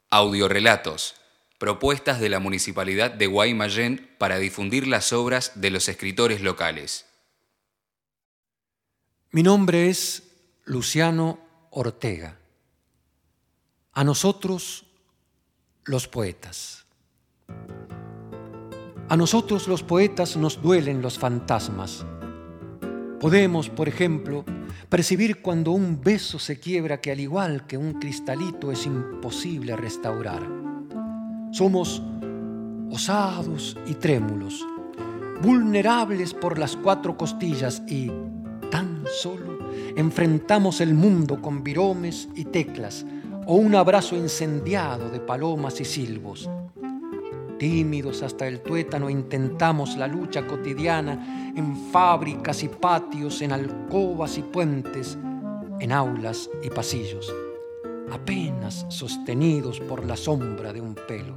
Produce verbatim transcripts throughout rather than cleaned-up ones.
Audiorelatos, propuestas de la Municipalidad de Guaymallén para difundir las obras de los escritores locales. Mi nombre es Luciano Ortega. A nosotros, los poetas. A nosotros, los poetas, nos duelen los fantasmas. Podemos, por ejemplo, percibir cuando un beso se quiebra que al igual que un cristalito es imposible restaurar. Somos osados y trémulos, vulnerables por las cuatro costillas y tan solo enfrentamos el mundo con viromes y teclas o un abrazo incendiado de palomas y silbos. Tímidos hasta el tuétano intentamos la lucha cotidiana en fábricas y patios, en alcobas y puentes, en aulas y pasillos, apenas sostenidos por la sombra de un pelo.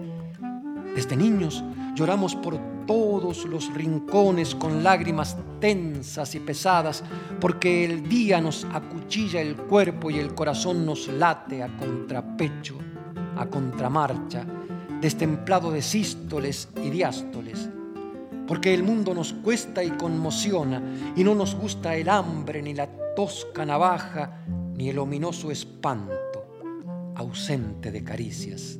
Desde niños lloramos por todos los rincones con lágrimas tensas y pesadas, porque el día nos acuchilla el cuerpo y el corazón nos late a contrapecho, a contramarcha, destemplado de sístoles y diástoles, porque el mundo nos cuesta y conmociona y no nos gusta el hambre, ni la tosca navaja, ni el ominoso espanto, ausente de caricias.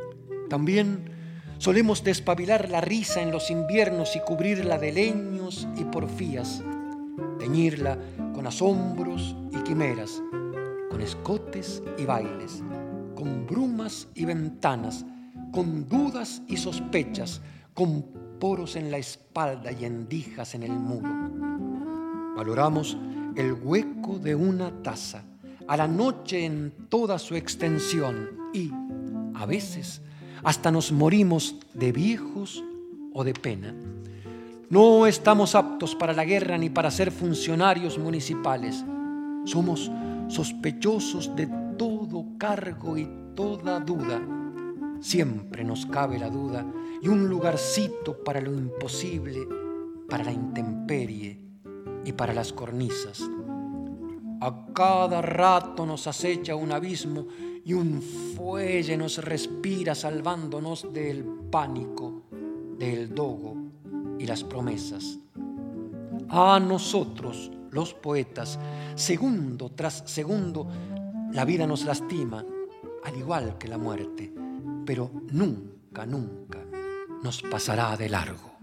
También solemos despabilar la risa en los inviernos y cubrirla de leños y porfías, teñirla con asombros y quimeras, con escotes y bailes, con brumas y ventanas, con dudas y sospechas, con poros en la espalda y endijas en el muro. Valoramos el hueco de una taza, a la noche en toda su extensión y, a veces, hasta nos morimos de viejos o de pena. No estamos aptos para la guerra ni para ser funcionarios municipales. Somos sospechosos de todo cargo y toda duda. Siempre nos cabe la duda y un lugarcito para lo imposible, para la intemperie y para las cornisas. A cada rato nos acecha un abismo y un fuelle nos respira salvándonos del pánico, del dogo y las promesas. A nosotros, los poetas, segundo tras segundo, la vida nos lastima, al igual que la muerte, pero nunca, nunca nos pasará de largo.